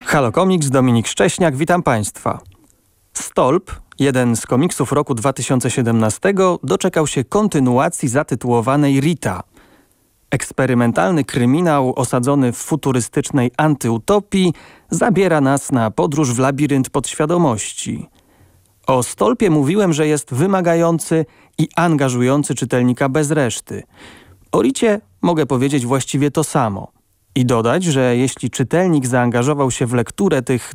Halo Komiks, Dominik Szcześniak, witam Państwa. Stolp, jeden z komiksów roku 2017, doczekał się kontynuacji zatytułowanej Rita. Eksperymentalny kryminał osadzony w futurystycznej antyutopii zabiera nas na podróż w labirynt podświadomości. O Stolpie mówiłem, że jest wymagający i angażujący czytelnika bez reszty. O Ricie mogę powiedzieć właściwie to samo. I dodać, że jeśli czytelnik zaangażował się w lekturę tych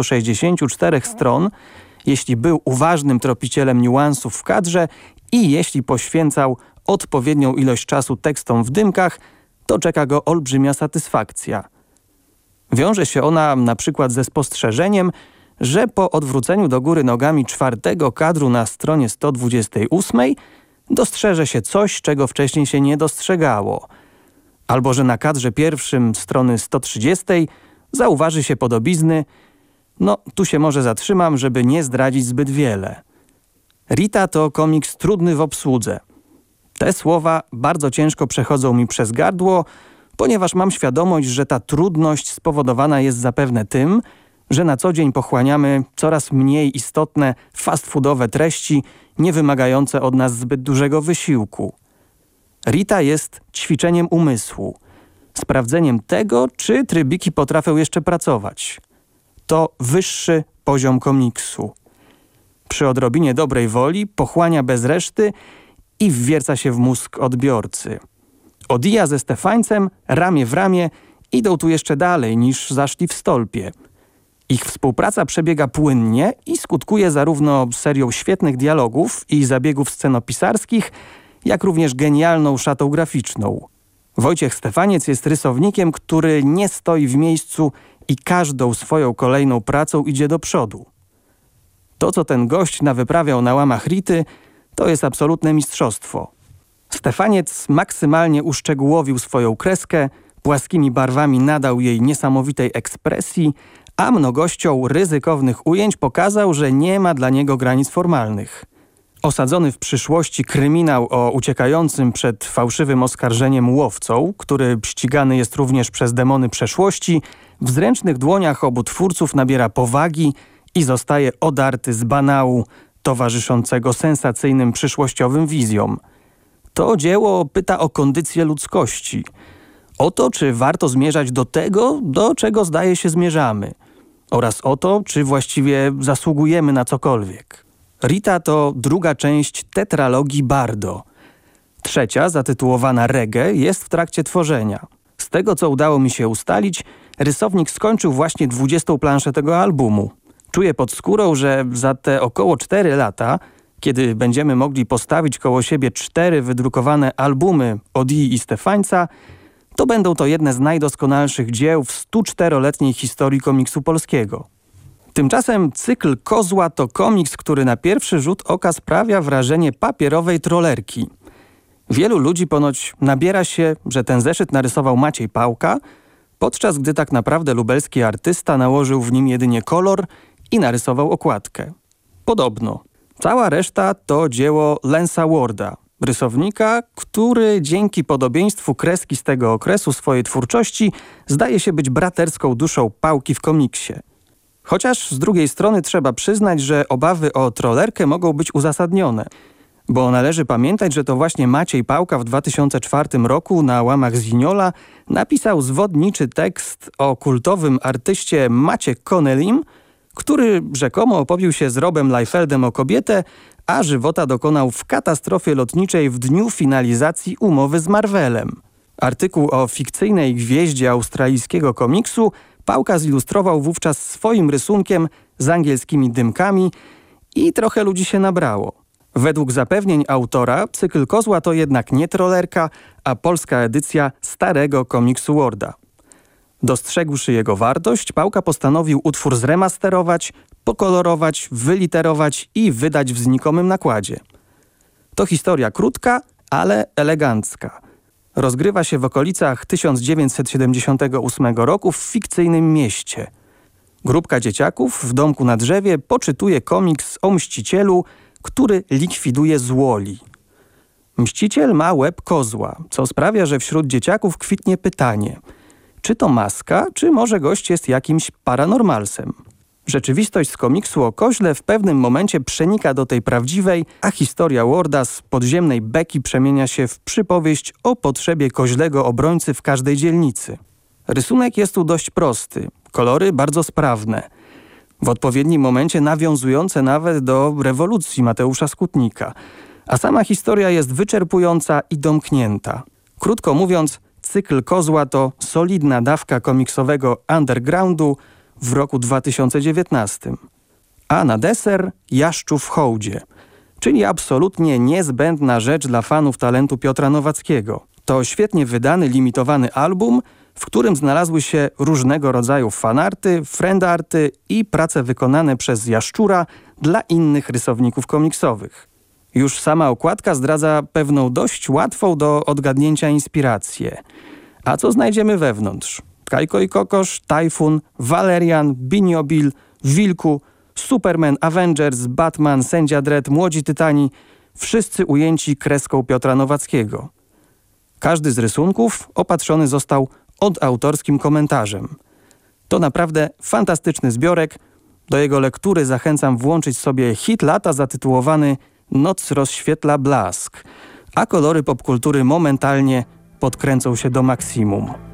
264 stron, jeśli był uważnym tropicielem niuansów w kadrze i jeśli poświęcał odpowiednią ilość czasu tekstom w dymkach, to czeka go olbrzymia satysfakcja. Wiąże się ona na przykład ze spostrzeżeniem, że po odwróceniu do góry nogami 4. kadru na stronie 128 dostrzeże się coś, czego wcześniej się nie dostrzegało. Albo że na kadrze pierwszym strony 130 zauważy się podobizny. No, tu się może zatrzymam, żeby nie zdradzić zbyt wiele. Rita to komiks trudny w obsłudze. Te słowa bardzo ciężko przechodzą mi przez gardło, ponieważ mam świadomość, że ta trudność spowodowana jest zapewne tym, że na co dzień pochłaniamy coraz mniej istotne fast foodowe treści, nie wymagające od nas zbyt dużego wysiłku. Rita jest ćwiczeniem umysłu, sprawdzeniem tego, czy trybiki potrafią jeszcze pracować. To wyższy poziom komiksu. Przy odrobinie dobrej woli pochłania bez reszty i wwierca się w mózg odbiorcy. Odia ze Stefańcem ramię w ramię idą tu jeszcze dalej niż zaszli w Stolpie. Ich współpraca przebiega płynnie i skutkuje zarówno serią świetnych dialogów i zabiegów scenopisarskich, jak również genialną szatą graficzną. Wojciech Stefaniec jest rysownikiem, który nie stoi w miejscu i każdą swoją kolejną pracą idzie do przodu. To, co ten gość nawyprawiał na łamach Rity, to jest absolutne mistrzostwo. Stefaniec maksymalnie uszczegółowił swoją kreskę, płaskimi barwami nadał jej niesamowitej ekspresji, a mnogością ryzykownych ujęć pokazał, że nie ma dla niego granic formalnych. Osadzony w przyszłości kryminał o uciekającym przed fałszywym oskarżeniem łowcą, który ścigany jest również przez demony przeszłości, w zręcznych dłoniach obu twórców nabiera powagi i zostaje odarty z banału towarzyszącego sensacyjnym przyszłościowym wizjom. To dzieło pyta o kondycję ludzkości. O to, czy warto zmierzać do tego, do czego zdaje się zmierzamy. Oraz o to, czy właściwie zasługujemy na cokolwiek. Rita to druga część tetralogii Bardo. Trzecia, zatytułowana Reggae, jest w trakcie tworzenia. Z tego, co udało mi się ustalić, rysownik skończył właśnie 20 planszę tego albumu. Czuję pod skórą, że za te około 4 lata, kiedy będziemy mogli postawić koło siebie 4 wydrukowane albumy Odii i Stefańca, to będą to jedne z najdoskonalszych dzieł w 104-letniej historii komiksu polskiego. Tymczasem cykl Kozła to komiks, który na pierwszy rzut oka sprawia wrażenie papierowej trollerki. Wielu ludzi ponoć nabiera się, że ten zeszyt narysował Maciej Pałka, podczas gdy tak naprawdę lubelski artysta nałożył w nim jedynie kolor i narysował okładkę. Podobno. Cała reszta to dzieło Lance'a Warda, rysownika, który dzięki podobieństwu kreski z tego okresu swojej twórczości zdaje się być braterską duszą Pałki w komiksie. Chociaż z drugiej strony trzeba przyznać, że obawy o trollerkę mogą być uzasadnione, bo należy pamiętać, że to właśnie Maciej Pałka w 2004 roku na łamach Ziniola napisał zwodniczy tekst o kultowym artyście Macie Connelim, który rzekomo opowił się z Robem Liefeldem o kobietę, a żywota dokonał w katastrofie lotniczej w dniu finalizacji umowy z Marvelem. Artykuł o fikcyjnej gwieździe australijskiego komiksu Pałka zilustrował wówczas swoim rysunkiem z angielskimi dymkami i trochę ludzi się nabrało. Według zapewnień autora cykl Kozła to jednak nie trollerka, a polska edycja starego komiksu Warda. Dostrzegłszy jego wartość, Pałka postanowił utwór zremasterować, pokolorować, wyliterować i wydać w znikomym nakładzie. To historia krótka, ale elegancka. Rozgrywa się w okolicach 1978 roku w fikcyjnym mieście. Grupka dzieciaków w domku na drzewie poczytuje komiks o mścicielu, który likwiduje złoli. Mściciel ma łeb kozła, co sprawia, że wśród dzieciaków kwitnie pytanie: Czy to maska, czy może gość jest jakimś paranormalsem? Rzeczywistość z komiksu o koźle w pewnym momencie przenika do tej prawdziwej, a historia Warda z podziemnej beki przemienia się w przypowieść o potrzebie koźlego obrońcy w każdej dzielnicy. Rysunek jest tu dość prosty, kolory bardzo sprawne, w odpowiednim momencie nawiązujące nawet do rewolucji Mateusza Skutnika, a sama historia jest wyczerpująca i domknięta. Krótko mówiąc, cykl Kozła to solidna dawka komiksowego undergroundu w roku 2019. A na deser Jaszczur w hołdzie, czyli absolutnie niezbędna rzecz dla fanów talentu Piotra Nowackiego. To świetnie wydany, limitowany album, w którym znalazły się różnego rodzaju fanarty, friendarty i prace wykonane przez Jaszczura dla innych rysowników komiksowych. Już sama okładka zdradza pewną dość łatwą do odgadnięcia inspirację. A co znajdziemy wewnątrz? Kajko i Kokosz, Tajfun, Walerian, Biniobil, Wilku, Superman, Avengers, Batman, Sędzia Dredd, Młodzi Tytani, wszyscy ujęci kreską Piotra Nowackiego. Każdy z rysunków opatrzony został odautorskim komentarzem. To naprawdę fantastyczny zbiorek. Do jego lektury zachęcam włączyć sobie hit lata zatytułowany Noc rozświetla blask, a kolory popkultury momentalnie podkręcą się do maksimum.